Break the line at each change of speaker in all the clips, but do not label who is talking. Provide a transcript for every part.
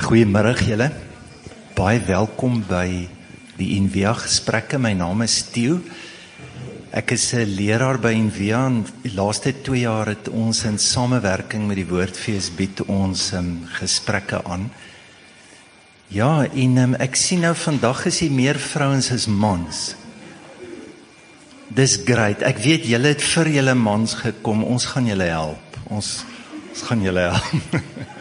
Goeiemôre julle. Baie welkom by die Envia gesprekke. My naam is Theo. Ek is 'n leraar by Envia en die laaste 2 jaar het ons in samewerking met die Woordfees bied ons gesprekke aan. Ja, en ek sien nou vandag is hier meer vrouens as mans. Dis great. Ek weet julle het vir julle mans gekom. Ons gaan julle help. Ons gaan julle help.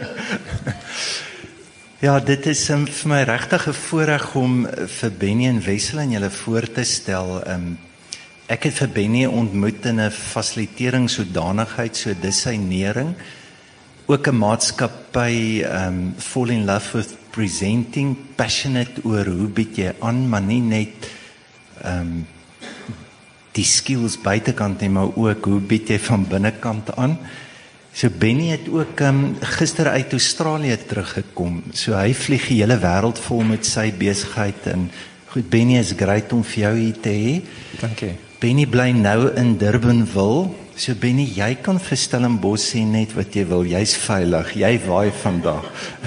Ja, dit is vir my regtig 'n voorreg om vir Benny en Wessel aan julle voor te stel. Ek het vir Benny ontmoet in 'n fasiliteringsodanigheid, so designering, ook 'n maatskappy fall in love with presenting, passionate oor hoe bied jy aan, maar nie net die skills buitekant nie, maar ook hoe bied jy van binnekant aan. So Benny het ook gister uit Australië teruggekom. So hy vlieg die hele wêreld vol met sy besigheid en goed, Benny, is great om vir jou hier te hê.
Dankie.
Benny bly nou in Durbanville. So Benny, jy kan vir Stellenbosch sê net wat jy wil. Jy's veilig. Jy waai vandag.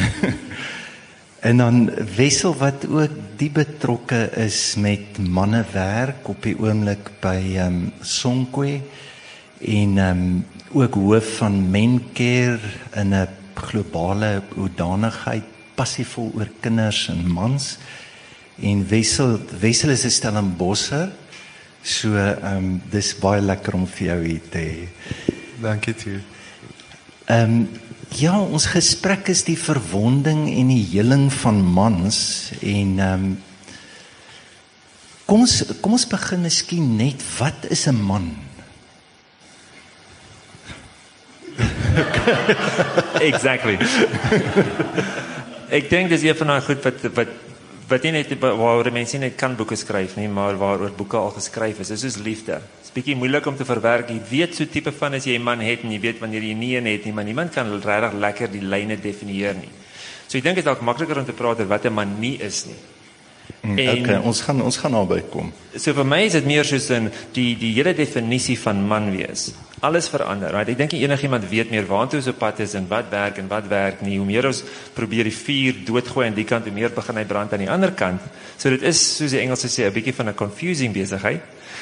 En dan Wessel wat ook die betrokke is met mannewerk op die oomblik by Sonkwe en ook hoof van Mencare in 'n globale hoedanigheid, passievol oor kinders en mans. En Wessel is 'n Stellenbosser. So dis baie lekker om vir jou hier te hê.
Dankie toe.
Ja, ons gesprek is die verwonding en die heling van mans en kom ons begin miskien net, wat is 'n man?
Exactly. Ek dink dis een van daai goed wat nie net waaroor mense net kan boeke skryf nie, maar waaroor boeke al geskryf is. Dis soos liefde. Dis bietjie moeilik om te verwerk. Jy weet so tipe van as jy 'n man het en jy weet wanneer jy nie een het nie, maar niemand kan regtig lekker die lyne definieer nie. So ek dink dit is dalk makliker om te praat oor wat 'n man nie is nie.
Okay, ons gaan naby kom.
So vir my is dit meer soos die hele definisie van man wees. Alles verander, right? Ek dink enigiemand weet meer waartoe so pad is en wat werk nie. Hoe meer ons probeer die vuur doodgooi aan die kant, hoe meer begin hy brand aan die ander kant. So dit is, soos die Engelse sê, 'n bietjie van 'n confusing besigheid.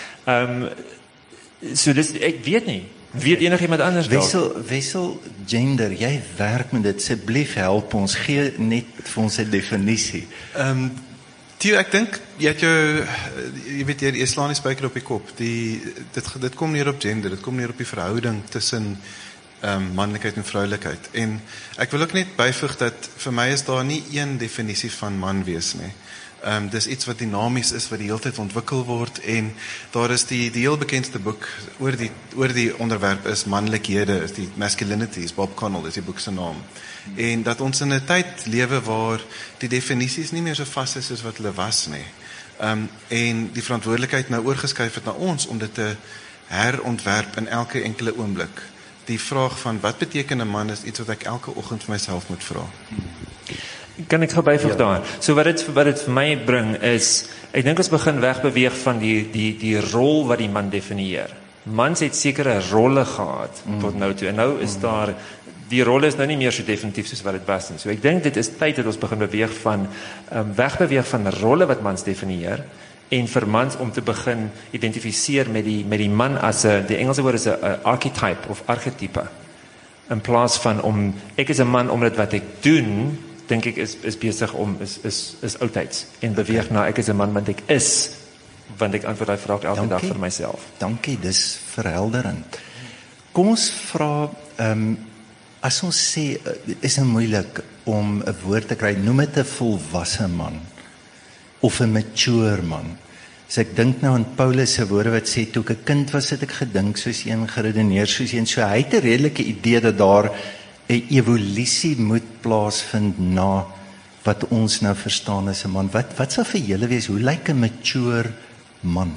So dis, ek weet nie. Weet enigiemand anders dalk?
Wessel, gender, jy werk met dit. Asseblief help ons, gee net vir ons 'n definisie.
Theo, ek dink jy weet jy slaan die spyker op die kop. Dit kom neer op gender, dit kom neer op die verhouding tussen manlikheid en vroulikheid. En ek wil ook net byvoeg dat vir my is daar nie een definisie van man wees nie. Dis iets wat dinamies is, wat die hele tyd ontwikkel word en daar is die heel bekendste boek oor die onderwerp is manlikhede, is die Masculinities, Bob Connell is die boek se naam. En dat ons in 'n tyd lewe waar die definisies nie meer so vas is soos wat hulle was nie. En die verantwoordelikheid nou oorgeskuif het na ons om dit te herontwerp in elke enkele oomblik. Die vraag van wat beteken 'n man is iets wat ek elke oggend vir myself moet vra.
Kan ek byvoeg daar? So wat dit vir my bring is, ek dink ons begin wegbeweeg van die rol wat die man definieer. Mans het sekere rolle gehad tot nou toe. En nou is daar, die rolle is nou nie meer so definitief soos wat dit was nie. So ek dink dit is tyd dat ons begin wegbeweeg van rolle wat mans definieer en vir mans om te begin identifiseer met die man as die Engelse woord is 'n archetype of archetype. In plaas van ek is 'n man omdat wat ek doen, dink ek is besig om is oudtyds en beweeg na ek is 'n man want ek is, want ek antwoord daai vraag elke dag vir myself.
Dankie, dis verhelderend. Kom ons vra, as ons sê, is dit moeilik om 'n woord te kry, noem dit 'n volwasse man of 'n mature man. So ek dink nou aan Paulus se woorde wat sê, toe ek 'n kind was, het ek gedink soos een, geredeneer soos een. So hy het 'n redelike idee dat daar 'n evolusie moet plaasvind na wat ons nou verstaan as 'n man. Wat sal vir julle wees, hoe lyk 'n mature man?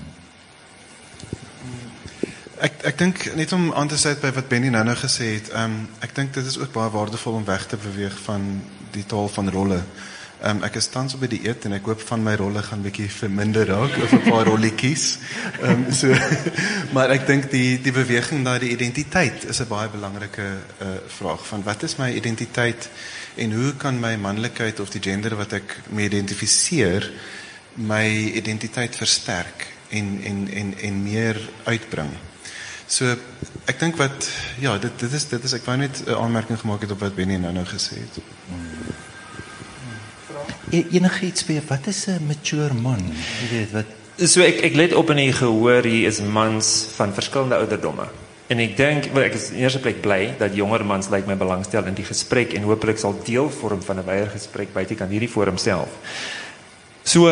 Ek dink, net om aan te sluit by wat Benny nou gesê het, ek dink dit is ook baie waardevol om weg te beweeg van die taal van rolle. Ek is tans op die dieet en ek hoop van my rolle gaan bietjie verminder raak of 'n paar rolletjies. Maar ek dink die beweging na die identiteit is 'n baie belangrike vraag van wat is my identiteit en hoe kan my manlikheid of die gender wat ek mee identifiseer my identiteit versterk en meer uitbring. So ek dink wat dit is ek wou net 'n aanmerking gemaak het op wat Benny nou gesê het.
Enige iets by wat is 'n mature man? Jy weet wat.
So ek let op in die gehoor hier is mans van verskillende ouderdomme. En ek dink ek is in eerste plek bly dat jonger mans my belangstel in die gesprek en hopelik sal deel vorm van 'n wyeer gesprek buitekant hierdie forum self. So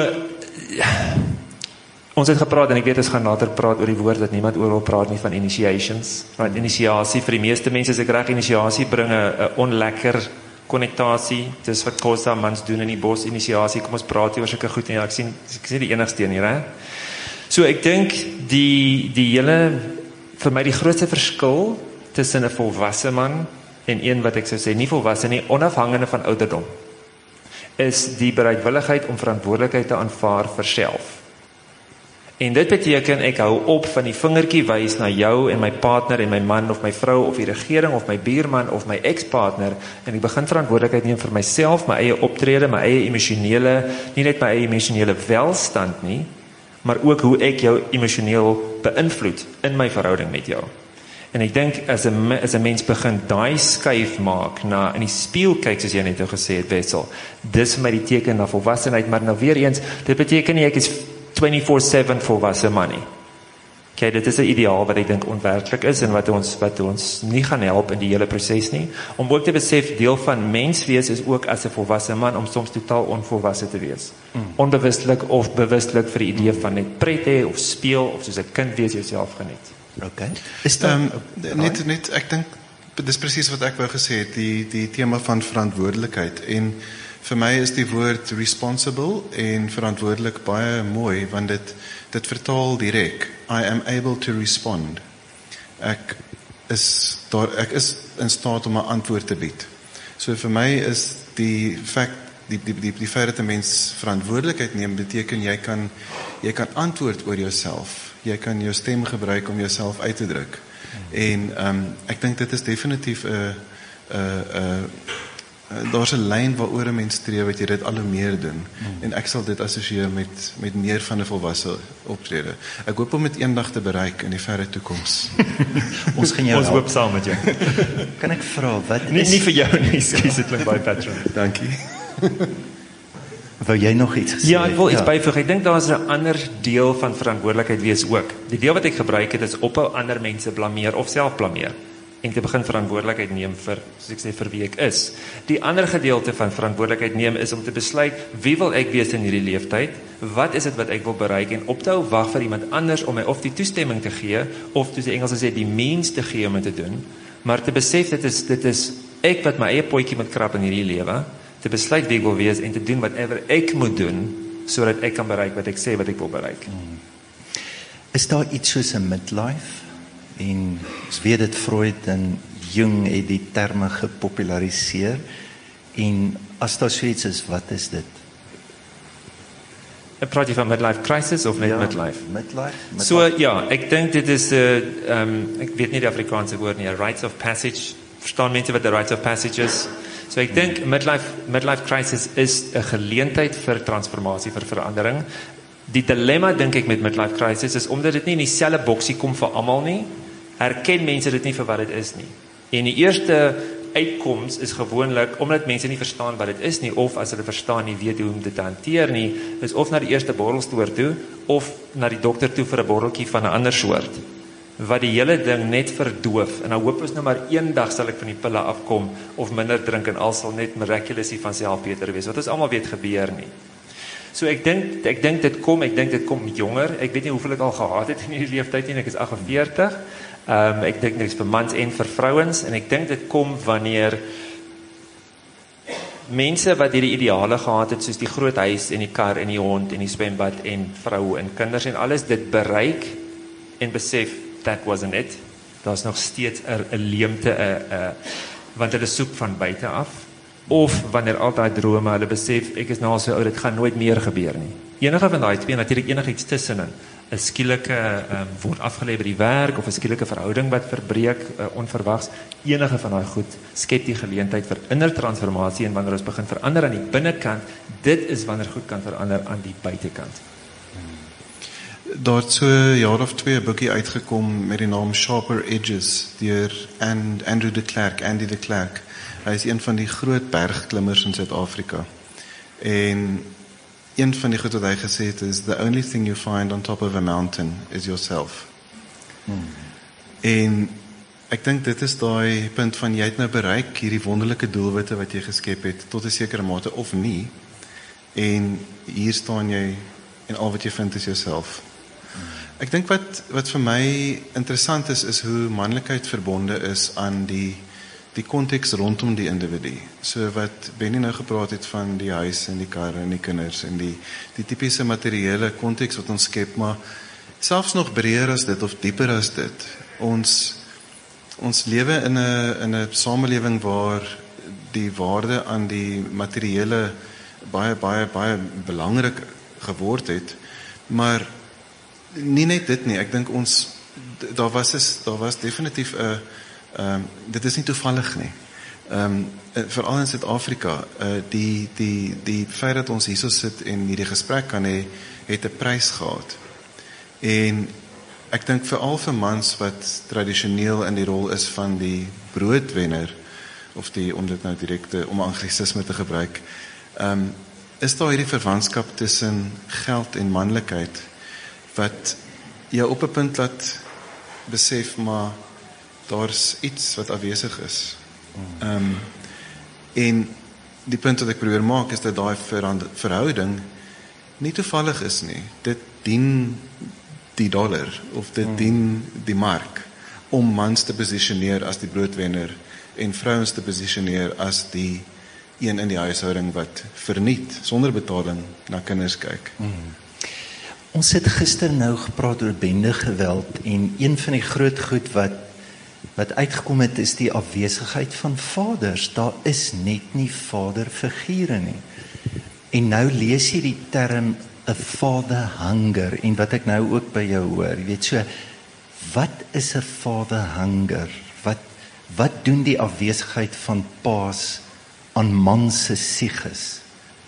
ons het gepraat en ek weet ons gaan later praat oor die woord dat niemand oor wil praat nie van initiations. Want initiasie vir die meeste mense is ek reg initiasie bring 'n onlekker konnektasie. Dis wat Kosa mans doen in die bos inisiasie. Kom ons praat oor sulke goed en ek sien die enigste een hier, hè. So ek dink die hele vir my die grootste verskil tussen 'n volwasse man en een wat ek sou sê nie volwasse nie, onafhangende van ouderdom, is die bereidwilligheid om verantwoordelikheid te aanvaar vir self. En dit beteken ek hou op van die vingertjie wys na jou en my partner en my man of my vrou of die regering of my buurman of my ex-partner en ek begin verantwoordelikheid neem vir myself, my eie optrede, my eie emosionele, nie net my eie emosionele welstand nie, maar ook hoe ek jou emosioneel beïnvloed in my verhouding met jou. En ek dink as 'n mens begin daai skuif maak na in die spieël kyk soos jy net nou gesê het Wessel, dis vir my die teken na volwassenheid, maar nou weer eens, dit beteken nie ek is 24/7 volwasse man nie. Okay, dit is 'n ideaal wat ek dink onwerklik is en wat ons nie gaan help in die hele proses nie. Om ook te besef deel van menswees is ook as 'n volwasse man om soms totaal onvolwasse te wees. Onbewustelik of bewustelik vir die idee van net pret hê of speel of soos 'n kind wees jouself geniet.
Okay. Is dan
net ek dink dis presies wat ek wou gesê het, die tema van verantwoordelikheid en vir my is die woord responsible en verantwoordelik baie mooi want dit vertaal direk. I am able to respond. Ek is in staat om 'n antwoord te bied. So vir my is die feit dat 'n mens verantwoordelikheid neem beteken jy kan antwoord oor jouself. Jy kan jou stem gebruik om jouself uit te druk. En ek dink dit is definitief daar's 'n lyn waaroor 'n mens streef wat jy dit al hoe meer doen. En ek sal dit assosieer met meer van 'n volwasse optrede. Ek hoop om dit eendag te bereik in die verre toekoms.
Ons gaan jou
ons hoop saam met jou.
Kan ek vra wat
Nie vir jou nie, skus dit klink baie patron.
Dankie.
Wou jy nog iets gesê?
Ja, ek wil iets byvoeg. Ek dink daar is 'n ander deel van verantwoordelikheid wees ook. Die deel wat ek gebruik het is ophou ander mense blameer of self blameer en te begin verantwoordelikheid neem vir, soos ek sê, vir wie ek is. Die ander gedeelte van verantwoordelikheid neem is om te besluit wie wil ek wees in hierdie leeftyd, wat is dit wat ek wil bereik en op te hou wag vir iemand anders om my of die toestemming te gee of soos die Engels sê die means te gee om dit te doen, maar te besef dit is ek wat my eie potjie moet krap in hierdie lewe, te besluit wie ek wil wees en te doen whatever ek moet doen sodat ek kan bereik wat ek sê wat ek wil bereik.
Is daar iets soos 'n midlife? En ons weet dit Freud en Jung het die terme gepopulariseer en as daar so iets is, wat is dit?
Ek praat jy van midlife crisis of net midlife?
Midlife.
So ja, ek dink dit is ek weet nie die Afrikaanse woord nie, a rites of passage. Verstaan mense wat 'n rites of passage is? So ek dink midlife crisis is 'n geleentheid vir transformasie, vir verandering. Die dilemma dink ek met midlife crisis is omdat dit nie in dieselfde boksie kom vir almal nie, herken mense dit nie vir wat dit is nie. En die eerste uitkoms is gewoonlik omdat mense nie verstaan wat dit is nie of as hulle verstaan nie weet hoe om dit te hanteer nie, is of na die eerste borrelstoer toe of na die dokter toe vir 'n borreltjie van 'n ander soort. Wat die hele ding net verdoof en dan hoop ons nou maar eendag sal ek van die pille afkom of minder drink en al sal net miraculously van self beter wees. Wat ons almal weet gebeur nie. So ek dink dit kom jonger. Ek weet nie hoeveel ek al gehad het in hierdie leeftyd nie. Ek is 48. Ek dink dit is vir mans en vir vrouens en ek dink dit kom wanneer mense wat hierdie ideale gehad het soos die groot huis en die kar en die hond en die swembad en vroue en kinders en alles dit bereik en besef that wasn't it. Daar's nog steeds 'n leemte want hulle soek van buite af. Of wanneer al daai drome, hulle besef ek is nou al so oud, dit gaan nooit meer gebeur nie. Enige van daai twee, natuurlik enigiets tussenin, 'n skielike word afgelê by die werk of 'n skielike verhouding wat verbreek onverwags. Enige van daai goed skep die geleentheid vir inner transformasie en wanneer ons begin verander aan die binnekant, dit is wanneer goed kan verander aan die buitekant.
Daar het so 'n jaar of 2 'n boekie uitgekom met die naam Sharper Edges deur Andy de Klerk. Hy is een van die groot bergklimmers in Suid-Afrika. En een van die goed wat hy gesê het is, the only thing you find on top of a mountain is yourself. En ek dink dit is daai punt van jy het nou bereik hierdie wonderlike doelwitte wat jy geskep het tot 'n sekere mate of nie. En hier staan jy en al wat jy vind is jouself. Ek dink wat vir my interessant is hoe manlikheid verbonde is aan die konteks rondom die individu. So wat Benny nou gepraat het van die huis en die karre en die kinders en die tipiese materiële konteks wat ons skep, maar selfs nog breër as dit of dieper as dit. Ons lewe in 'n samelewing waar die waarde aan die materiële baie belangrik geword het, maar nie net dit nie. Ek dink daar was definitief dit is nie toevallig nie. Veral in Suid-Afrika, die feit dat ons hierso sit en hierdie gesprek kan hê, het 'n prys gehad. En ek dink veral vir mans wat tradisioneel in die rol is van die broodwenner, of om dit nou direkte om anglisisme te gebruik, is daar hierdie verwantskap tussen geld en manlikheid wat jou op 'n punt laat besef, maar daar's iets wat afwesig is. En die punt wat ek probeer maak is dat daai verhouding nie toevallig is nie. Dit dien die dollar of dit dien die mark om mans te posisioneer as die broodwenner en vrouens te posisioneer as die een in die huishouding wat verniet sonder betaling na kinders kyk.
Ons het gister nou gepraat oor bendegeweld en een van die groot goed wat uitgekom het is die afwesigheid van vaders. Daar is net nie vaderfigure nie. En nou lees jy die term 'n father hunger en wat ek nou ook by jou hoor, jy weet so, wat is 'n father hunger? Wat doen die afwesigheid van paas aan man se psiges?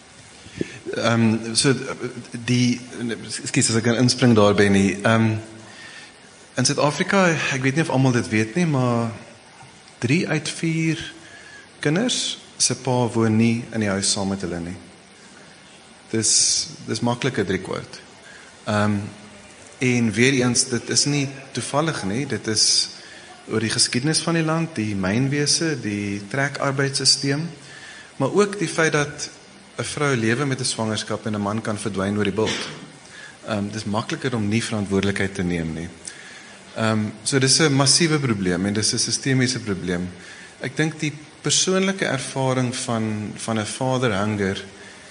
Ekskuus as ek kan inspring daarby nie. In Suid-Afrika, ek weet nie of almal dit weet nie, maar 3 uit 4 kinders se pa woon nie in die huis saam met hulle nie. Dis maklike 3/4. En weer eens, dit is nie toevallig nie, dit is oor die geskiedenis van die land, die mynwese, die trekarbeidssisteem, maar ook die feit dat 'n vrou lewe met 'n swangerskap en 'n man kan verdwyn oor die bult. Dis makliker om nie verantwoordelikheid te neem nie. So dis 'n massiewe probleem en dis 'n sistemiese probleem. Ek dink die persoonlike ervaring van 'n father hunger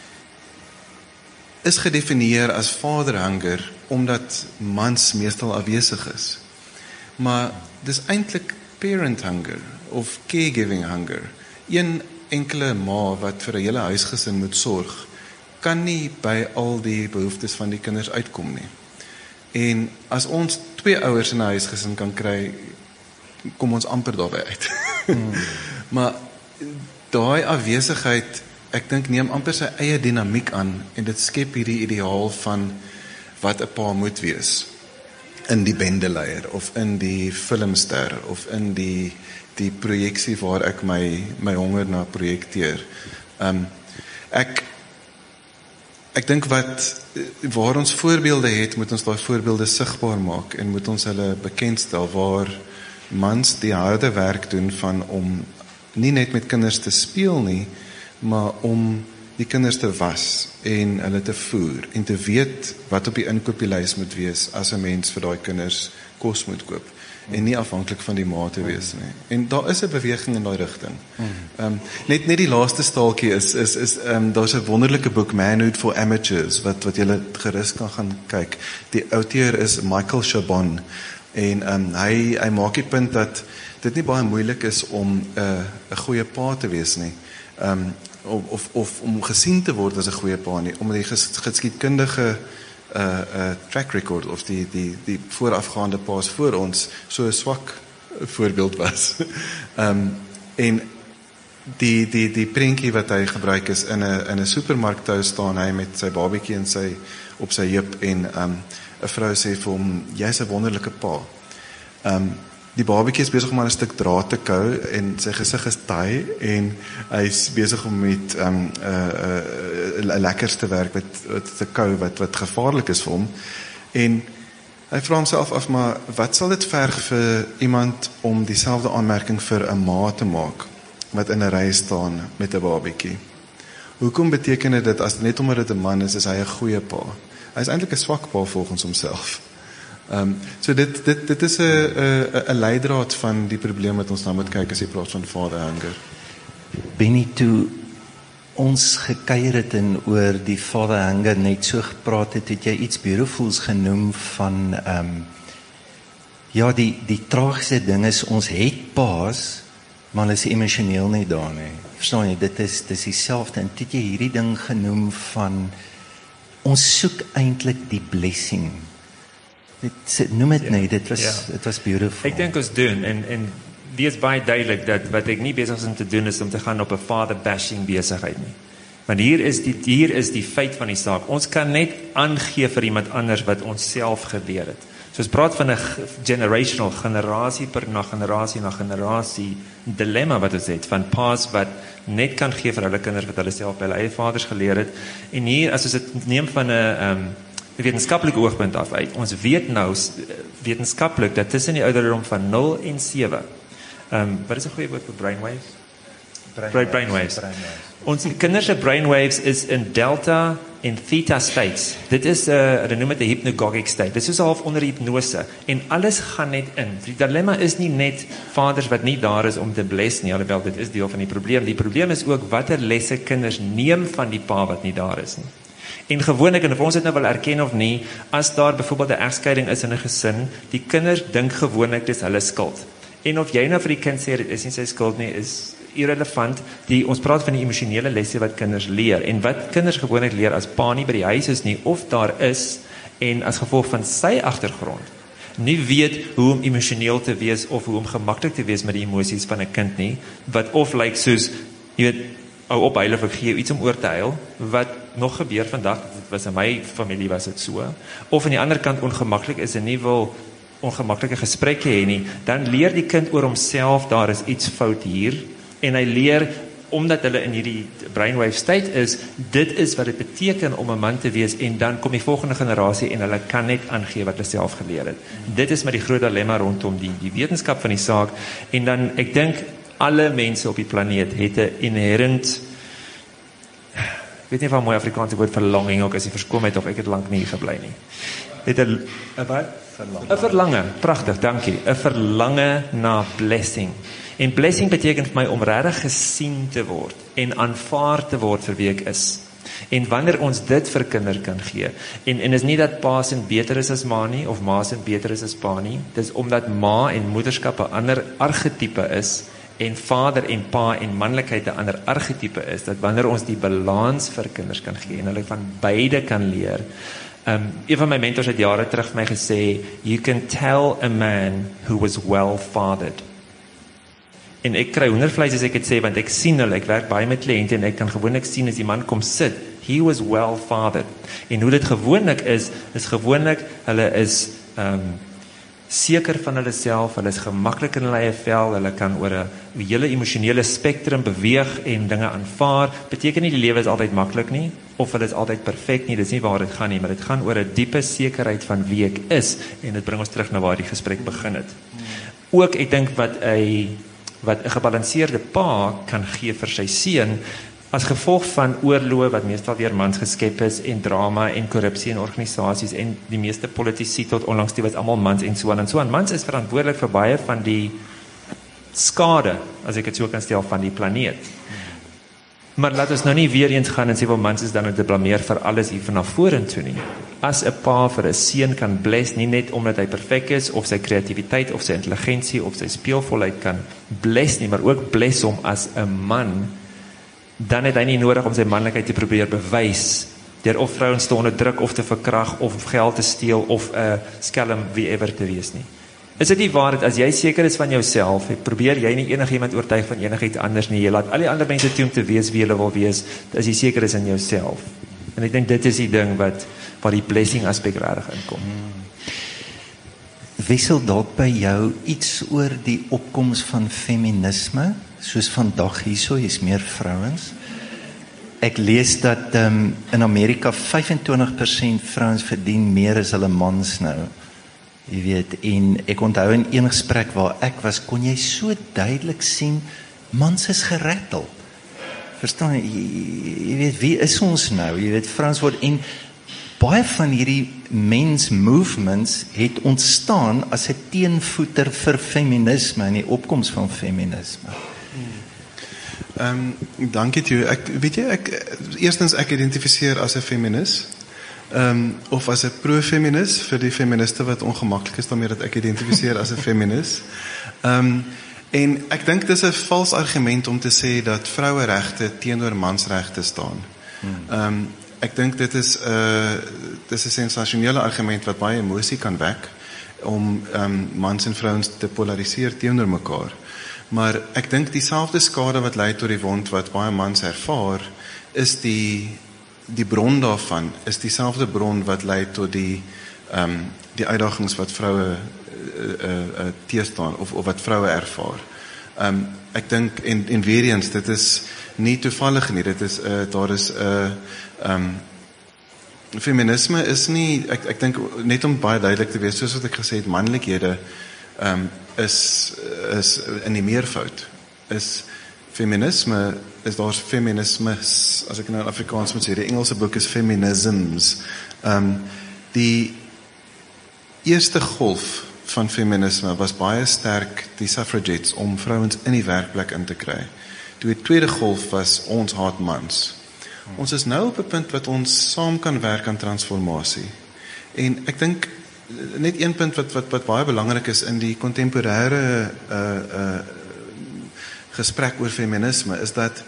is gedefinieer as father hunger omdat mans meestal afwesig is. Maar dis eintlik parent hunger of caregiving hunger. Een enkele ma wat vir 'n hele huisgesin moet sorg, kan nie by al die behoeftes van die kinders uitkom nie. En as ons 2 ouers in 'n huisgesin kan kry, kom ons amper daarby uit. Maar daai afwesigheid, ek dink neem amper sy eie dinamiek aan en dit skep hierdie ideaal van wat 'n pa moet wees in die bendeleier of in die filmster of in die projeksie waar ek my honger na projekteer. Ek dink waar ons voorbeelde het, moet ons daai voorbeelde sigbaar maak en moet ons hulle bekendstel waar mans die harde werk doen van om nie net met kinders te speel nie, maar om die kinders te was en hulle te voer en te weet wat op die inkopieslys moet wees as 'n mens vir daai kinders kos moet koop en nie afhanklik van die ma te wees nie. En daar is 'n beweging in daai rigting. Net die laaste staaltjie is daar's 'n wonderlike boek Manhood for Amateurs wat julle gerus kan gaan kyk. Die outeur is Michael Chabon en hy maak die punt dat dit nie baie moeilik is om 'n goeie pa te wees nie. Of om gesien te word as 'n goeie pa nie, omdat die geskiedkundige
track record of die voorafgaande paas voor ons so 'n swak voorbeeld was. En die prentjie wat hy gebruik is in 'n supermark toe staan hy met sy babatjie en op sy heup en 'n vrou sê vir hom jy's 'n wonderlike pa. Die babatjie is besig om aan 'n stuk draad te kou en sy gesig is taai en hy's besig om met 'n lekkerste werk wat te kou wat gevaarlik is vir hom. En hy vra homself af, maar wat sal dit verg vir iemand om dieselfde aanmerking vir 'n ma te maak wat in 'n ry staan met 'n babatjie? Hoekom beteken dit dat as net omdat dit 'n man is hy 'n goeie pa? Hy is eintlik 'n swak pa volgens homself. So dit is 'n leidraad van die probleem wat ons nou moet kyk as jy praat van fatherhunger.
Benny, toe ons gekuier het en oor die fatherhunger net so gepraat het jy iets beautifuls genoem van ja, die tragiese ding is ons het paas, maar hulle is emosioneel nie daar nie. Verstaan jy, dit is dieselfde en het jy hierdie ding genoem van ons soek eintlik die blessing. Noem het nie, dit was beautiful.
Ek dink ons doen en wees baie duidelik dat wat ek nie besig is om te doen is om te gaan op 'n father bashing besigheid nie. Want hier is die feit van die saak. Ons kan net aangee vir iemand anders wat ons self gebeur het. So ons praat van 'n generational, generasie na generasie dilemma wat ons het, van paas wat net kan gee vir hulle kinders wat hulle self by hulle eie vaders geleer het. En hier, as ons dit neem van 'n wetenskaplike oogpunt af uit, ons weet nou wetenskaplik dat tussen die ouderdom van 0 en 7, wat is 'n goeie woord vir brainwaves? Brainwaves. Ons kinders se brainwaves is in delta en theta states. Dit is hulle noem dit 'n hypnagogic state. Dit is half onder hipnose en alles gaan net in. Die dilemma is nie net vaders wat nie daar is om te bless nie, alhoewel dit is deel van die probleem. Die probleem is ook watter lesse kinders neem van die pa wat nie daar is nie. En gewoonlik, en of ons dit nou wil erken of nie, as daar byvoorbeeld 'n egskeiding is in 'n gesin, die kinders dink gewoonlik dis hulle skuld. En of jy nou vir die kind sê dit is nie sy skuld nie, is irrelevant. Ons praat van die emosionele lesse wat kinders leer. En wat kinders gewoonlik leer as pa nie by die huis is nie, of daar is, en as gevolg van sy agtergrond, nie weet hoe om emosioneel te wees, of hoe om gemaklik te wees met die emosies van 'n kind nie, wat of lyk soos, jy weet, hou op huil of ek gee iets om oor te huil, wat nog gebeur vandag, dit was in my familie was dit so, of aan die ander kant ongemaklik is en nie wil ongemaklike gesprekke hê nie, dan leer die kind oor homself, daar is iets fout hier, en hy leer, omdat hulle in hierdie brainwave state is, dit is wat dit beteken om 'n man te wees, en dan kom die volgende generasie en hulle kan net aangee wat hulle self geleer het. Dit is met die groot dilemma rondom die wetenskap van die saak, en dan, ek dink, alle mense op die planeet het 'n inherent, ek weet nie van mooi Afrikaanse woord verlanging ook, as jy verskom het of ek het lank nie gebly nie. Het 'n verlange, pragtig, dankie. 'n verlange na blessing. En blessing beteken vir my om regtig gesien te word en aanvaar te word vir wie ek is. En wanneer ons dit vir kinders kan gee, en is nie dat pa se beter is as ma nie, of ma se beter is as pa nie, dis omdat ma en moederskap 'n ander archetype is, en vader en pa en manlikheid 'n ander archetype is, dat wanneer ons die balans vir kinders kan gee, en hulle van beide kan leer. Een van my mentors het jare terug vir my gesê, you can tell a man who was well fathered. En ek kry hoendervleis as ek dit sê, want ek sien hulle, ek werk baie met kliënte, en ek kan gewoonlik sien as die man kom sit, he was well fathered. En hoe dit gewoonlik is gewoonlik, hulle is seker van hulle self, hulle is gemaklik in hulle eie vel, hulle kan oor 'n hele emosionele spektrum beweeg en dinge aanvaar. Beteken nie die lewe is altyd maklik nie, of hulle is altyd perfek nie, dis nie waar dit gaan nie, maar dit gaan oor 'n diepe sekerheid van wie ek is, en dit bring ons terug na waar die gesprek begin het. Ook, ek dink wat 'n gebalanseerde pa kan gee vir sy seun, as gevolg van oorloë wat meestal deur mans geskep is, en drama en korrupsie in organisasies, en die meeste politici tot onlangs die was almal mans en so aan. Mans is verantwoordelik vir baie van die skade, as ek dit so kan stel, van die planeet. Maar laat ons nou nie weer eens gaan en sê, wel, mans is dan te blameer vir alles hier vanaf vorentoe nie. As 'n pa vir 'n seun kan bless, nie net omdat hy perfek is, of sy kreatiwiteit, of sy intelligensie, of sy speelvolheid kan bless nie, maar ook bless hom as 'n man, dan het hy nie nodig om sy manlikheid te probeer bewys deur of vrouens te onderdruk of te verkrag of geld te steel of 'n skelm wie ever te wees nie. Is dit nie waar dat as jy seker is van jouself, probeer jy nie enigiemand oortuig van enigiets anders nie, jy laat al die ander mense toe om te wees wie hulle wil wees, as jy seker is in jouself. En ek dink dit is die ding waar die blessing aspek regtig inkom.
Wissel dalk by jou iets oor die opkoms van feminisme, soos vandag hierso, is meer vrouens. Ek lees dat in Amerika 25% vrouens verdien meer as hulle mans nou. Jy weet, en ek onthou in een gesprek waar ek was, kon jy so duidelik sien, mans is gerattel. Verstaan jy weet, wie is ons nou? Jy weet, vrouens word, en baie van hierdie men's movements het ontstaan as 'n teenvoeter vir feminisme en die opkoms van feminisme.
Dankie toe. Eerstens ek identifiseer as 'n feminis. Of as 'n pro-feminis vir die feministe wat ongemaklik is daarmee dat ek identifiseer as 'n feminis. En ek dink dis 'n vals argument om te sê dat vroueregte teenoor mansregte staan. Ek dink dit is 'n sensasionele argument wat baie emosie kan wek om mans en vrouens te polariseer teenoor mekaar. Maar ek dink dieselfde skade wat lei tot die wond wat baie mans ervaar, is die bron daarvan is dieselfde bron wat lei tot die uitdagings wat vroue teestaan of wat vroue ervaar. Ek dink en weer eens, dit is nie toevallig nie, dit is daar is feminisme is nie, ek dink net om baie duidelik te wees, soos wat ek gesê het, manlikhede is in die meervoud. Is feminisme, daar's feminismes, as ek nou in Afrikaans moet sê, die Engelse boek is feminisms. Die eerste golf van feminisme was baie sterk die suffragettes om vrouens in die werkplek in te kry. Die tweede golf was ons haat mans. Ons is nou op 'n punt wat ons saam kan werk aan transformasie. En ek dink net een punt wat baie belangrik is in die kontemporêre gesprek oor feminisme is dat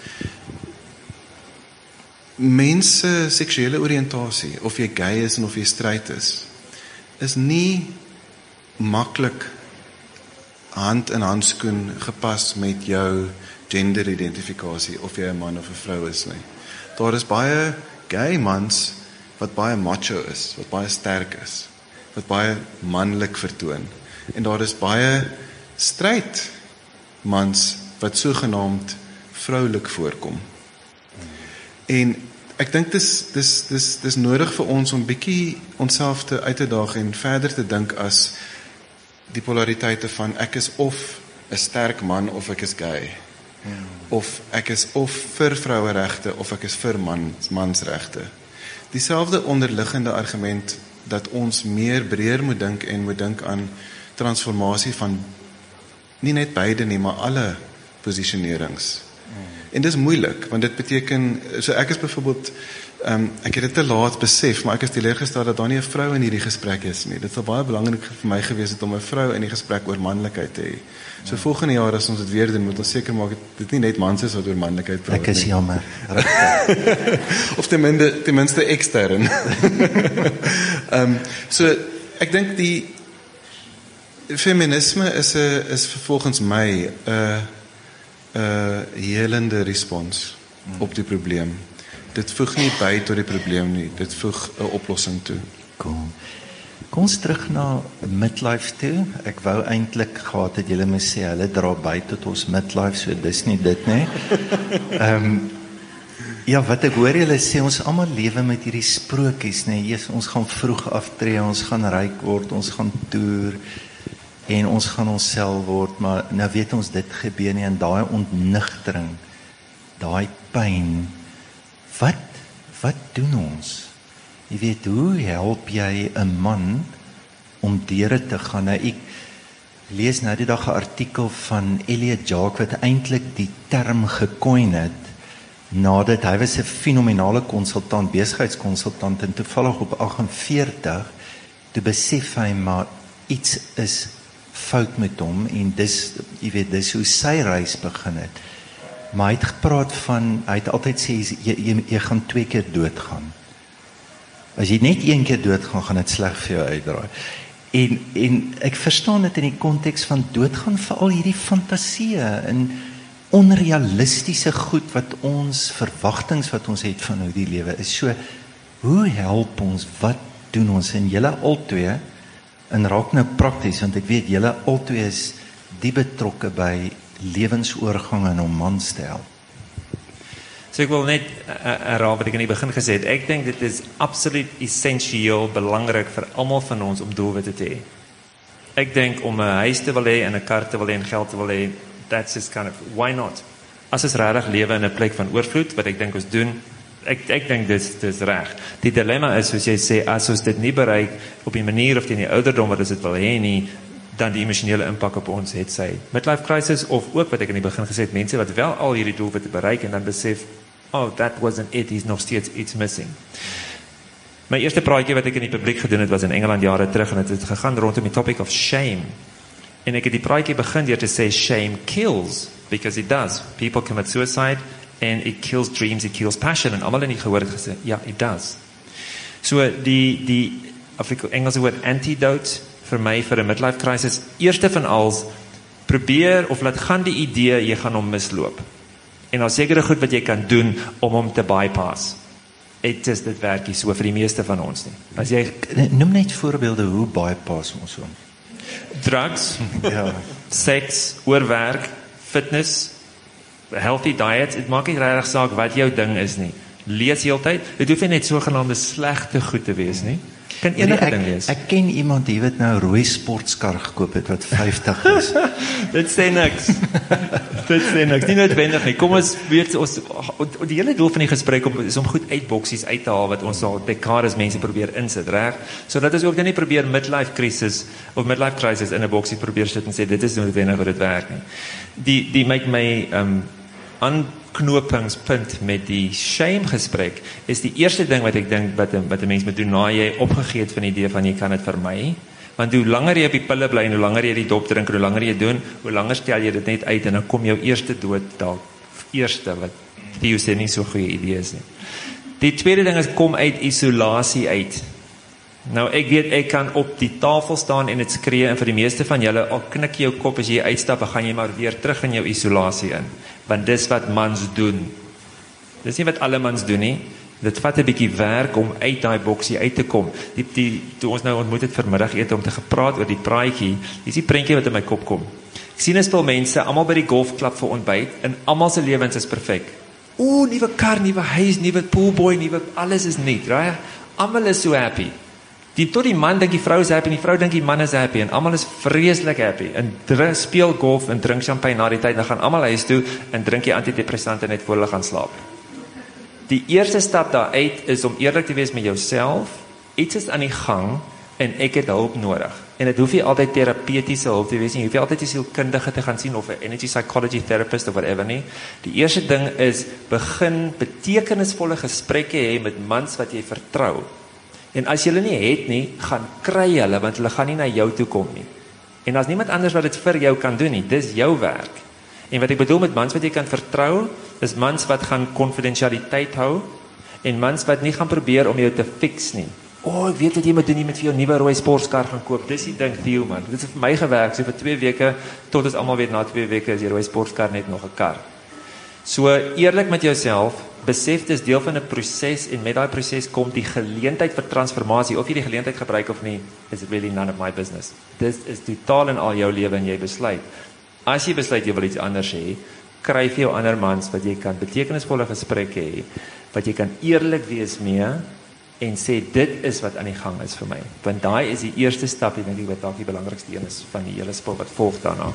mense seksuele oriëntasie, of jy gay is en of jy straight is nie maklik hand in handskoen gepas met jou genderidentifikasie of jy 'n man of 'n vrou is nie. Daar is baie gay mans wat baie macho is, wat baie sterk is, wat baie manlik vertoon. En daar is baie straight mans wat sogenaamd vroulik voorkom. En ek dink dis nodig vir ons om bietjie onsself uit te daag en verder te dink as die polariteite van ek is of 'n sterk man of ek is gay. Of ek is of vir vroueregte of ek is vir mansregte. Dieselfde onderliggende argument dat ons meer breër moet dink en moet dink aan transformasie van nie net beide nie, maar alle posisionerings. En dis moeilik, want dit beteken, so ek is byvoorbeeld, ek het dit te laat besef, maar ek is teleurgestel dat daar nie 'n vrou in hierdie gesprek is nie. Dit sal baie belangrik vir my gewees het om 'n vrou in die gesprek oor manlikheid te hê. So volgende jaar as ons dit weer doen, moet ons seker maak dit nie net mans is wat oor manlikheid praat nie.
Ek is jammer.
Of ten minste ekstern. So ek dink die feminisme is volgens my 'n helende respons op die probleem. Dit voeg nie by tot die probleem nie, dit voeg 'n oplossing toe.
Cool. Kom ons terug na midlife toe. Ek wou eintlik gehad het julle moet sê hulle dra by tot ons midlife, so dis nie dit nie. Ja, wat ek hoor julle sê, ons almal lewe met hierdie sprokies, nê. Jesus, ons gaan vroeg aftree, ons gaan ryk word, ons gaan toer en ons gaan onsself word, maar nou weet ons dit gebeur nie, en daai ontnigtering, daai pyn, wat doen ons? Jy weet, hoe help jy 'n man om deur te gaan? Nou, ek lees nou die dag 'n artikel van Elliot Jaques wat eintlik die term gekoin het, nadat hy was 'n fenominale konsultant, besigheidskonsultant, en toevallig op 48, toe besef hy maar iets is fout met hom, en dis, jy weet, dis hoe sy reis begin het. Maar hy het gepraat van, hy het altyd sê, jy gaan 2 keer doodgaan. As jy net een keer doodgaan, gaan dit sleg vir jou uitdraai. En ek verstaan dit in die konteks van doodgaan vir al hierdie fantasieë en onrealistiese goed wat ons, verwagtings wat ons het van hoe die lewe is. So, hoe help ons, wat doen ons? En julle albei, en raak nou prakties, want ek weet julle albei is die betrokke by lewensoorgang en om mans te help.
So ek wil net herhaal wat ek in die begin gesê het. Ek dink dit is absoluut essensieel belangrik vir almal van ons om doelwitte te hê. Ek dink om 'n huis te wil hê en 'n kar te wil hê en geld te wil hê, that's just kind of, why not? As ons regtig lewe in 'n plek van oorvloed, wat ek dink ons doen, ek dink dis reg. Die dilemma is, soos jy sê, as ons dit nie bereik op die manier of teen die ouderdom wat ons dit wil hê nie, dan die emosionele impak op ons het sy midlife crisis, of ook wat ek in die begin gesê het, mense wat wel al hierdie doelwitte bereik en dan besef, oh, that wasn't it, he's nog steeds iets missing. My eerste praatjie wat ek in die publiek gedoen het, was in Engeland jare terug, en het het gegaan rondom die topic of shame. En ek het die praatjie begin deur te sê, shame kills, because it does. People commit suicide, and it kills dreams, it kills passion, en almal in die gehoor het gesê, ja, it does. So die Engelse woord antidote, vir my, vir 'n midlife crisis, eerste van alles, probeer, of laat gaan die idee, jy gaan hom misloop. En daar sekere goed wat jy kan doen, om hom te bypass. Dit werk nie so vir die meeste van ons nie. As jy,
Noem net voorbeelde, hoe bypass ons hom?
drugs,
Ja.
seks, oorwerk, fitness, healthy diet, dit maak nie regtig saak wat jou ding is nie. Lees heeltyd, dit hoef nie net sogenaamde slegte goed te wees nie. Kan enige ding wees.
Ek ken iemand die wat nou 'n rooi sportskar gekoop het wat 50 is.
Dit sê niks. Dit sê niks. Nie noodwendig nie. Kom ons weet, die hele doel van die gesprek is om goed uitboksies uit te haal wat ons al dekades mense probeer insit, reg? Sodat ons ook nie probeer midlife crisis in 'n boksie probeer sit en sê dit is noodwendig wat dit werk nie. Die make my aanknopingspunt met die shame gesprek is die eerste ding wat ek dink wat 'n mens moet doen na jy opgegee het van die idee van jy kan dit vermy. Want hoe langer jy op die pille bly en hoe langer jy die dop drink en hoe langer jy doen, hoe langer stel jy dit net uit en dan kom jou eerste dood dalk eerste wat die sê nie so goeie idee is nie. Die tweede ding is kom uit isolasie uit. Nou ek weet ek kan op die tafel staan en dit skree en vir die meeste van julle al knik jy jou kop as jy uitstap, dan gaan jy maar weer terug in jou isolasie in. Want dis wat mans doen. Dis nie wat alle mans doen nie. Dit vat 'n bietjie werk om uit daai boksie uit te kom. Toe ons nou ontmoet het vanmiddagete om te gepraat oor die praatjie, dis die prentjie wat in my kop kom. Ek sien 'n stel mense almal by die golfklub vir ontbyt en almal se lewens is perfek. Nuwe kar, nuwe huis, nuwe poolboy, nuwe alles is nuut, right? Almal is so happy. Tot die man dink die vrou is happy en die vrou dink die man is happy en almal is vreeslik happy en speel golf en drink champagne na die tyd, dan gaan almal huis toe en drink die antidepressante net voor hulle gaan slaap. Die eerste stap daaruit is om eerlik te wees met jouself. Iets is aan die gang en ek het hulp nodig. En dit hoef nie altyd terapeutiese hulp te wees nie. Jy hoef nie altyd 'n sielkundige te gaan sien of 'n energy psychology therapist of whatever nie. Die eerste ding is begin betekenisvolle gesprekke hê met mans wat jy vertrou. En as jy hulle nie het nie, gaan kry hulle want hulle gaan nie na jou toe kom nie. En as niemand anders wat dit vir jou kan doen nie, dis jou werk. En wat ek bedoel met mans wat jy kan vertrou, is mans wat gaan konfidensialiteit hou en mans wat nie gaan probeer om jou te fix nie. Ek weet wat jy moet doen, jy moet vir jou nuwe rooi sportskar gaan koop. Dis die ding, Theo man. Dit het vir my gewerk, so vir 2 weke tot ons almal weet na 2 weke is die rooi sportskar net nog 'n kar. So eerlik met jouself, besef dis deel van 'n proses en met daai proses kom die geleentheid vir transformasie. Of jy die geleentheid gebruik of nie, is really none of my business. Dis is totaal in al jou lewe en jy besluit. As jy besluit jy wil iets anders hê, kry vir jou ander mans wat jy kan betekenisvolle gesprekke hê, wat jy kan eerlik wees mee en sê dit is wat aan die gang is vir my. Want daai is die eerste stap, ek dink wat dalk die belangrikste een is van die hele spul wat volg daarna.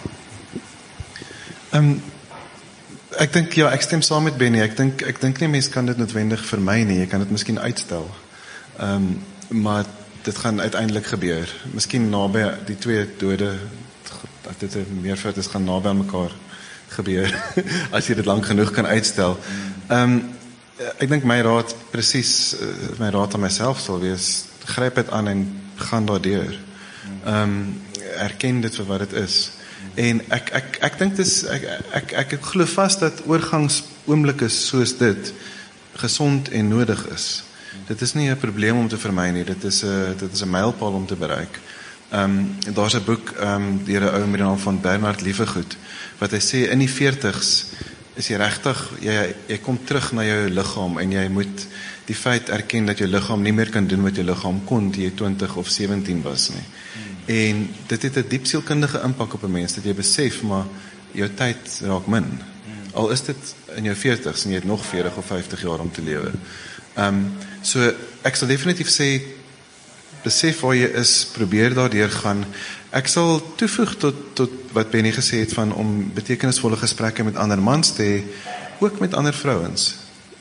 Ek dink ja, ek stem saam met Benny. Ek dink nie mens kan dit noodwendig vermy nie. Jy kan dit miskien uitstel. Maar dit gaan uiteindelik gebeur. Miskien naby die 2 dode, dat dit 'n meervoud is, gaan naby aan mekaar gebeur as jy dit lank genoeg kan uitstel. Ek dink my raad aan myself sal wees, gryp dit aan en gaan daardeur. Erken dit vir wat dit is. En ek dink dis ek glo vas dat oorgangsoomblikke soos dit gesond en nodig is. Dit is nie 'n probleem om te vermy nie, dit is 'n mylpaal om te bereik. Daar's 'n boek deur 'n ou met die naam van Bernard Lievegoed wat hy sê in die 40's is jy regtig jy kom terug na jou liggaam en jy moet die feit erken dat jou liggaam nie meer kan doen wat jou liggaam kon toe jy 20 of 17 was nie. En dit het 'n diep sielkundige impak op 'n mens dat jy besef maar jou tyd raak min. Al is dit in jou 40's en jy het nog 40 of 50 jaar om te lewe. So ek sal definitief sê besef waar jy is, probeer daardeur gaan. Ek sal toevoeg tot wat Benny gesê het van om betekenisvolle gesprekke met ander mans te hê, ook met ander vrouens.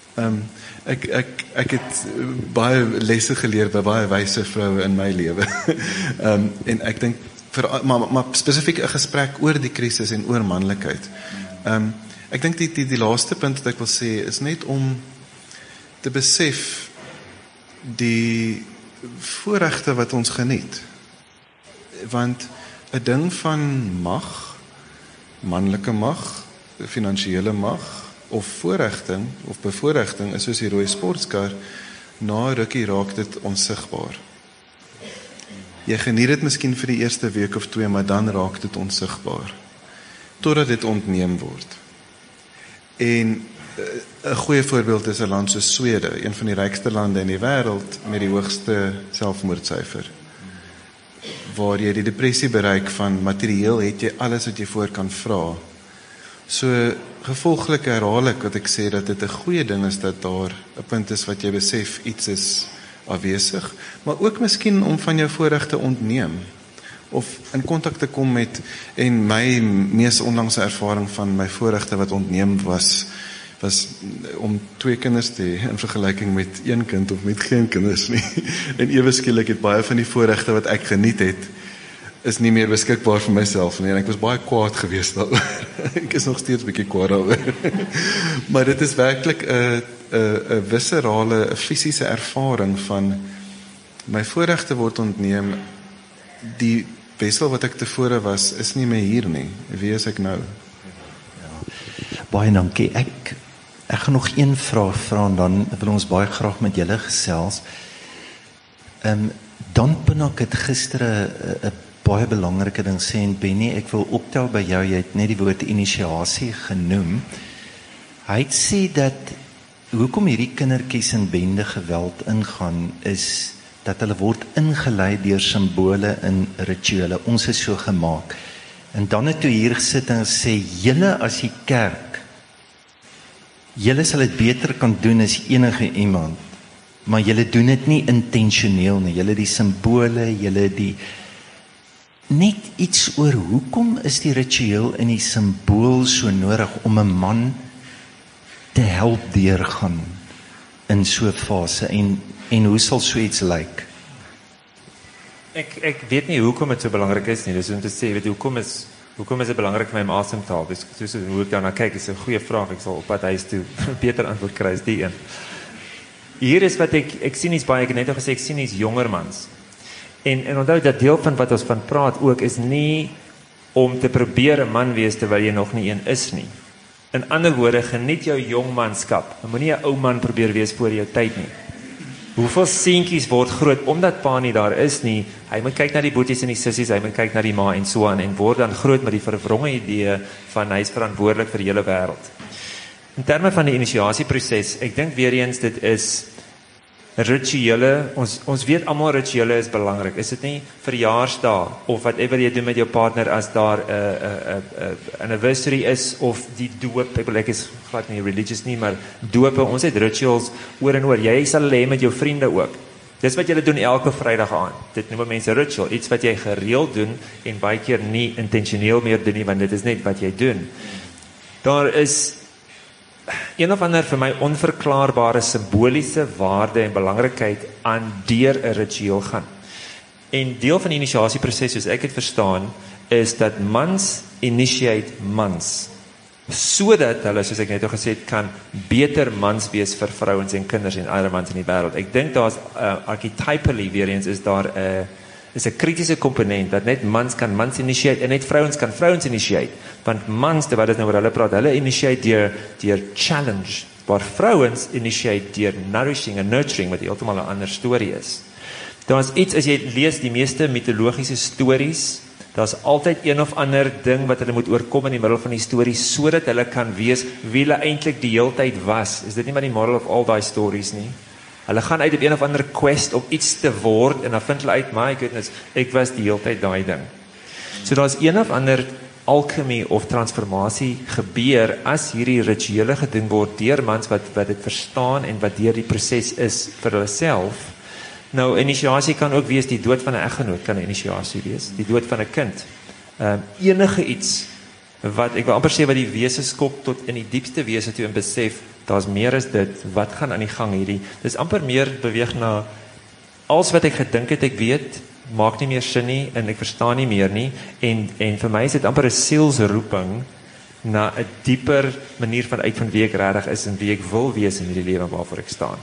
Ek het baie lesse geleer by baie wyse vroue in my lewe. En ek dink maar spesifiek 'n gesprek oor die krisis en oor manlikheid. Ek dink die laaste punt wat ek wil sê is net om te besef die voorregte wat ons geniet. Want 'n ding van mag, manlike mag, finansiële mag of voorregting of bevoorregting is soos die rooi sportkar, na 'n rukkie raak dit onsigbaar. Jy geniet dit miskien vir die eerste week of 2, maar dan raak dit onsigbaar totdat dit ontneem word. En 'n goeie voorbeeld is 'n land soos Swede, een van die rykste lande in die wêreld met die hoogste selfmoordsyfer. Waar jy die depressie bereik van materieel het jy alles wat jy voor kan vra. So gevolglik herhaal ek wat ek sê dat dit 'n goeie ding is dat daar 'n punt is wat jy besef iets is afwesig, maar ook miskien om van jou voorregte ontneem of in kontak te kom met, en my mees onlangse ervaring van my voorregte wat ontneem was om 2 kinders te hê in vergelyking met 1 kind of met geen kinders nie. En ewe skielik het baie van die voorregte wat ek geniet het, is nie meer beskikbaar vir myself nie. En ek was baie kwaad geweest daaroor. Ek is nog steeds bietjie kwaad daaroor. Maar dit is werklik 'n viscerale, 'n fisiese ervaring van my voorregte word ontneem. Die Wessel wat ek tevore was, is nie meer hier nie. Wie is ek nou?
Baie dankie. Ek gaan nog een vraag vra en dan wil ons baie graag met julle gesels. Dan Pinnock het gister 'n baie belangrike ding sê en Benny, ek wil optel by jou, jy het net die woord inisiasie genoem. Hy het sê dat hoekom hierdie kindertjies in bende geweld ingaan is dat hulle word ingelei deur simbole en rituele. Ons is so gemaak. En dan het toe hier gesit en sê, julle as die kerk, julle sal dit beter kan doen as enige iemand, maar julle doen dit nie intentioneel nie. Julle die simbole, julle die net iets oor hoekom is die ritueel en die simbool so nodig om 'n man te help deurgaan in so 'n fase en hoe sal so iets lyk?
Ek weet nie hoekom dit so belangrik is nie. Dis om te sê, weet hoekom is dit belangrik vir my om asem te haal? Dis soos hoe ek daarna kyk, is 'n goeie vraag. Ek sal op pad huis toe beter antwoord kry as die een. Hier is wat ek sien iets baie, ek het net al gesê, ek sien iets jonger mans. En onthou dat deel van wat ons van praat ook is nie om te probeer 'n man wees terwyl jy nog nie een is nie. In ander woorde, geniet jou jongmanskap. Jy moenie 'n ou man probeer wees voor jou tyd nie. Hoeveel seentjies word groot omdat pa nie daar is nie. Hy moet kyk na die boeties en die sissies, hy moet kyk na die ma en so aan en word dan groot met die verwronge idee van hy is verantwoordelik vir die hele wêreld. In terme van die inisiasieproses, ek dink weer eens dit is rituele, ons weet almal rituele is belangrik. Is dit nie verjaarsdae of whatever jy doen met jou partner as daar 'n anniversary is of die doop. Ek is glad nie religious nie, maar dope, ons het rituals oor en oor. Jy sal hê met jou vriende ook. Dis wat jy doen elke Vrydag aan. Dit noem mense ritual, iets wat jy gereeld doen en baie keer nie intentioneel meer doen nie, want dit is net wat jy doen. Daar is een of ander vir my onverklaarbare simboliese waarde en belangrikheid aan deur 'n ritueel gaan. En deel van die inisiasieproses, soos ek het verstaan, is dat mans initiate mans, sodat hulle, soos ek net al gesê het, kan beter mans wees vir vrouens en kinders en ander mans in die wêreld. Ek dink daar's archetypally weer eens is daar 'n kritiese komponent dat net mans kan mans initiate en net vrouens kan vrouens initiate. Want mans, terwyl dit nou oor hulle praat, hulle initiate deur challenge, waar vrouens initiate deur nourishing en nurturing, wat heeltemal 'n ander storie is. Daar's iets, as jy lees die meeste mitologiese stories, daar's altyd een of ander ding wat hulle moet oorkom in die middel van die storie, sodat hulle kan weet wie hulle eintlik die heeltyd was. Is dit nie maar die moral of all die stories nie? Hulle gaan uit op een of ander quest om iets te word, en dan vind hulle uit, my goodness, ek was die heeltyd daai ding. So daar's een of ander alchemy of transformasie gebeur as hierdie rituele gedoen word deur mans wat dit verstaan en wat deur die proses is vir hulle self. Nou, initiasie kan ook wees, die dood van 'n eggenoot kan 'n initiasie wees, die dood van 'n kind. Enige iets wat, ek wil amper sê, wat die wese skok tot in die diepste wese toe en besef, daar's meer as dit, wat gaan aan die gang hierdie. Dis amper meer beweeg na, als wat ek gedink het ek weet, maak nie meer sin nie, en ek verstaan nie meer nie, en vir my is dit amper 'n sielsroeping na 'n dieper manier van uit van wie ek regtig is en wie ek wil wees in hierdie lewe waarvoor ek staan.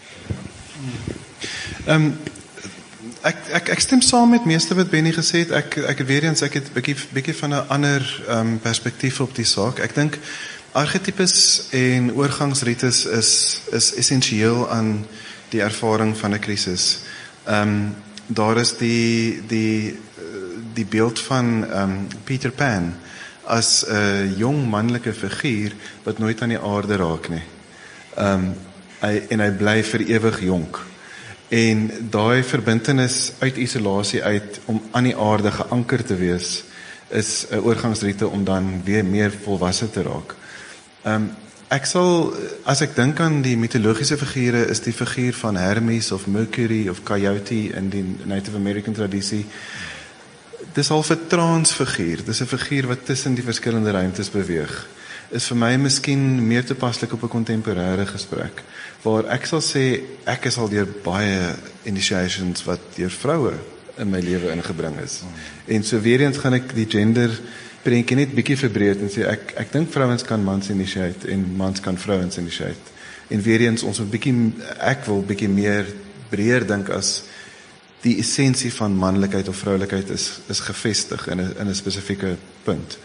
Ek stem saam met meeste wat Benny gesê het. Ek weer eens, ek het bietjie van 'n ander perspektief op die saak. Ek dink archetypes en oorgangsrites is essensieel aan die ervaring van 'n krisis. Daar is die beeld van Peter Pan as 'n jong manlike figuur wat nooit aan die aarde raak nie. En hy bly vir ewig jonk. En daai verbintenis uit isolasie uit om aan die aarde geanker te wees, is 'n oorgangsrite om dan weer meer volwasse te raak. Ek sal, as ek dink aan die mitologiese figure, is die figuur van Hermes of Mercury of Coyote in die Native American tradisie. Dis half 'n transfiguur. Dis 'n figuur wat tussen die verskillende ruimtes beweeg. Is vir my miskien meer toepaslik op 'n kontemporêre gesprek, waar ek sal sê, ek is al deur baie initiations wat deur vroue in my lewe ingebring is. En so weer eens gaan ek die gender prentjie net bietjie verbreed en sê, ek dink vrouens kan mans initiate en mans kan vrouens initiate. En weer eens, ek wil bietjie meer breër dink as die essensie van manlikheid of vroulikheid is gevestig in 'n spesifieke punt.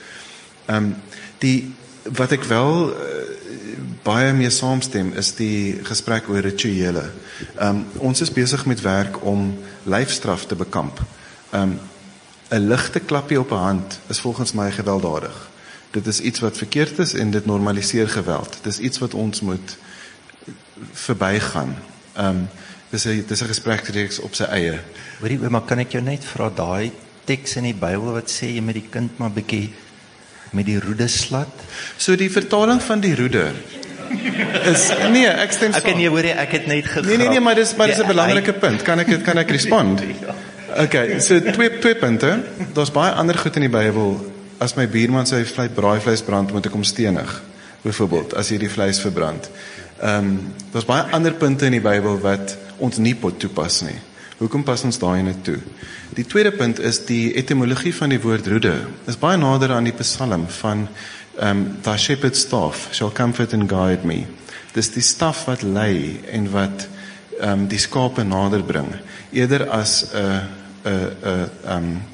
Wat ek wel baie mee saamstem is die gesprek oor rituele. Ons is besig met werk om lyfstraf te bekamp. 'n Ligte klapjie op 'n hand is volgens my gewelddadig. Dit is iets wat verkeerd is en dit normaliseer geweld. Dit is iets wat ons moet verbygaan. Dis 'n gespreksreeks op sy eie.
Hoorie, maar kan ek jou net vra, daai teks in die Bybel wat sê jy met die kind maar bietjie met die roede slat?
So die vertaling van die roede is, nee, ek stem saam.
Nee, hoorie, ek het net gegrap.
Nee, maar dis 'n belangrike punt. Kan ek respond? Okay, so twee punte. Daar's baie ander goed in die Bybel. As my buurman sy braaivleis brand, moet ek hom stenig, byvoorbeeld, as hy die vleis verbrand. Daar's baie ander punte in die Bybel wat ons nie pot toepas nie. Hoekom pas ons daai net toe? Die tweede punt is die etymologie van die woord roede. Is baie nader aan die Psalm van thy shepherd's staff shall comfort and guide me. Dis die staf wat lei en wat die skape nader bring, eerder as 'n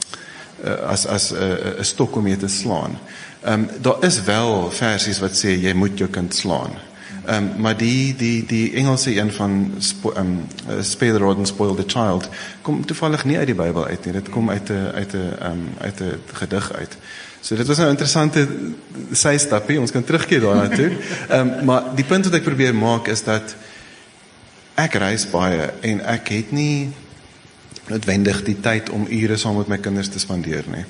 stok om mee te slaan. Daar is wel versies wat sê jy moet jou kind slaan. Maar die Engelse een van spare the rod and spoil the child kom toevallig nie uit die Bybel uit nie. Dit kom uit 'n gedig uit. So dit was 'n interessante sy-stappie. Ons kan terugkeer daarna toe. Maar die punt wat ek probeer maak is dat ek reis baie en ek het nie noodwendig die tyd om ure saam met my kinders te spandeer nie.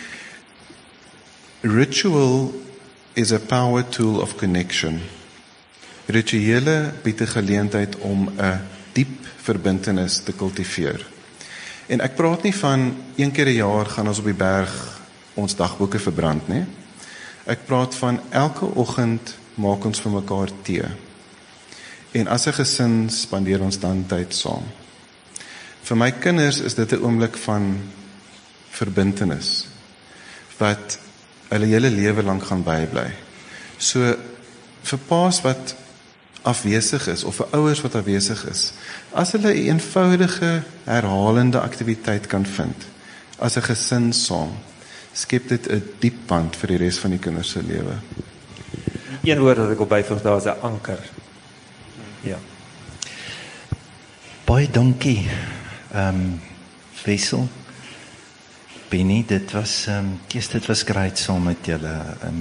Ritual is a power tool of connection. Rituele bied 'n geleentheid om 'n diep verbintenis te kultiveer. En ek praat nie van een keer 'n jaar gaan ons op die berg ons dagboeke verbrand nie. Ek praat van elke oggend maak ons vir mekaar tee. En as 'n gesin spandeer ons dan tyd saam. Vir my kinders is dit 'n oomblik van verbintenis wat hulle hele lewe lank gaan bybly. So vir paas wat afwesig is of vir ouers wat afwesig is, as hulle 'n eenvoudige herhalende aktiwiteit kan vind as 'n gesin saam, skep dit 'n diep band vir die res van die kinders se lewe.
Een woord wat ek wil byvoeg daar is 'n anker. Ja.
Baie dankie. Wessel, Benny, dit was great saam met julle.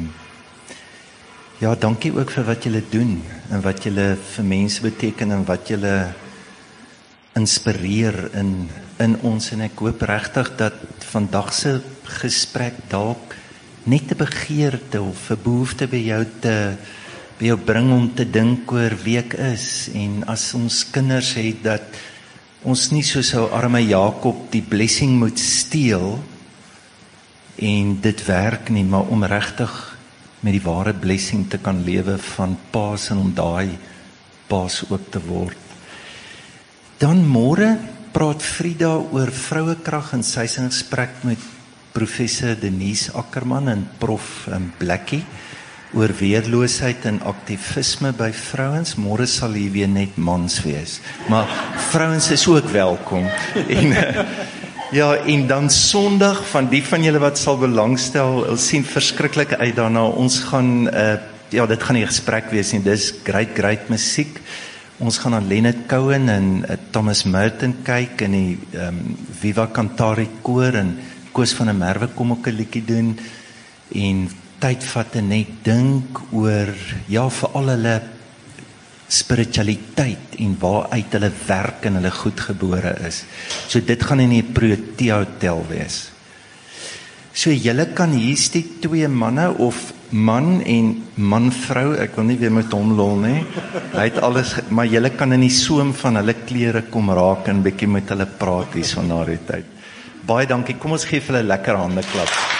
Ja, dankie ook vir wat julle doen en wat julle vir mense beteken en wat julle inspireer in ons, en ek hoop regtig dat vandag se gesprek dalk net 'n begeerte of 'n behoefte by jou bring om te dink oor wie ek is, en as ons kinders het dat ons nie soos ou arme Jakob die blessing moet steel en dit werk nie, maar om regtig met die ware blessing te kan lewe van paas en om daai paas ook te word. Dan môre praat Frida oor vrouekrag en sy is in gesprek met professor Denise Ackerman en prof Blackie oor weerloosheid en aktivisme by vrouens. Môre sal hier weer net mans wees, maar vrouens is ook welkom. En dan Sondag, van die van julle wat sal belangstel, sien verskriklik uit daarna. Ons gaan, dit gaan nie 'n gesprek wees nie, dis great musiek. Ons gaan na Leonard Cohen en Thomas Merton kyk en die Viva Cantare koor en Koos van der Merwe kom ook 'n liedjie doen en tyd vat en net dink oor veral hulle spiritualiteit en waaruit hulle werk en hulle goedgebore is. So dit gaan in die Protea Hotel wees. So julle kan hier die 2 manne of man en man-vrou, ek wil nie weer met hom lol nie. Hy het alles, maar julle kan in die soem van hulle klere kom raak en bietjie met hulle praat hierso na die tyd. Baie dankie. Kom ons gee vir hulle 'n lekker hande klap.